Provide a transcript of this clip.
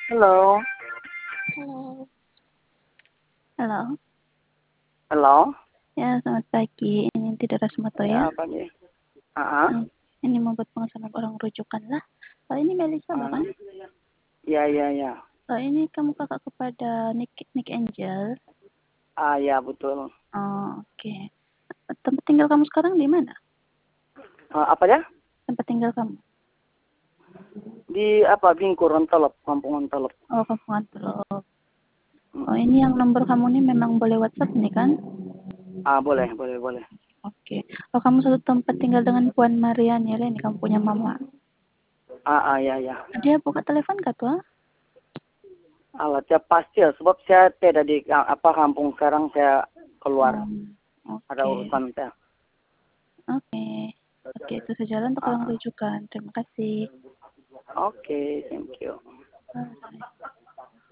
Halo, Halo. Halo. halo. Ya, selamat pagi. Ini Tidak Rasmoto ya. Ya, pagi. Ah, Hmm, Ini membuat pengesahan orang rujukan lah. Ini Melisa ah, bukan? ya, ya, ya. Ini kamu kakak kepada Nick Angel. Ya betul. Oh, oke. Tempat tinggal kamu sekarang di mana? Apa ya? Tempat tinggal kamu? Di apa? Bingkur, Ontelop, Kampung Ontelop. Oh, Kampungan Teluk. Oh, Mm-mm. ini yang nomor kamu ini memang boleh WhatsApp nih kan? Boleh, boleh, boleh. Oke. Oh, kamu satu tempat tinggal dengan Puan Marian ya, ini kamu punya mama. Ya, ya. Dia buka telepon kah tuh? Alatnya pasti ya, sebab saya tidak di kampung sekarang, saya keluar. Ada Oke. urusan saya. Oke. Oke, itu saja untuk orang Ah, rujukan. Terima kasih. Oke, thank you.